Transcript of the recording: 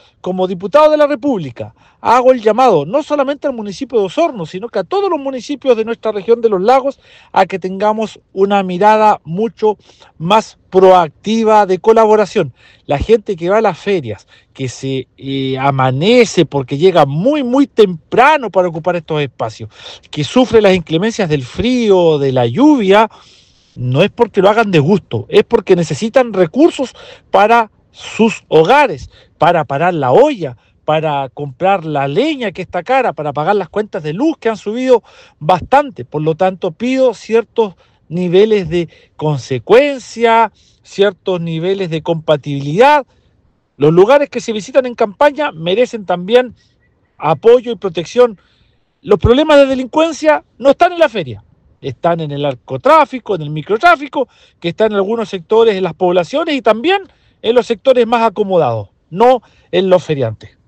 como diputado de la República, hago el llamado no solamente al municipio de Osorno, sino que a todos los municipios de nuestra región de los lagos, a que tengamos una mirada mucho más proactiva de colaboración. La gente que va a las ferias, que se amanece porque llega muy, muy temprano para ocupar estos espacios, que sufre las inclemencias del frío, de la lluvia, no es porque lo hagan de gusto, es porque necesitan recursos para sus hogares, para parar la olla, para comprar la leña que está cara, para pagar las cuentas de luz que han subido bastante. Por lo tanto, pido ciertos niveles de consecuencia, ciertos niveles de compatibilidad. Los lugares que se visitan en campaña merecen también apoyo y protección. Los problemas de delincuencia no están en la feria, están en el narcotráfico, en el microtráfico, que está en algunos sectores de las poblaciones y también en los sectores más acomodados, no en los feriantes.